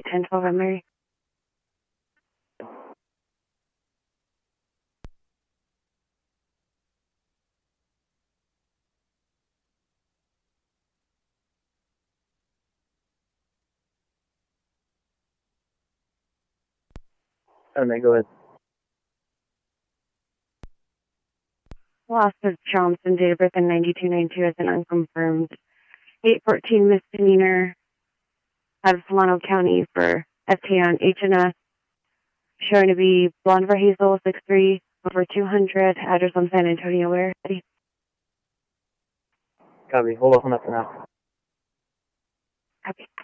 1012 on Mary. Go ahead. Loss of Johnson, date of birth in 9292 as an unconfirmed 814 misdemeanor out of Solano County for FTA on HNS, showing to be blonde for hazel, 6'3", over 200, address on San Antonio. Where? Copy. Hold off on that for now. Copy.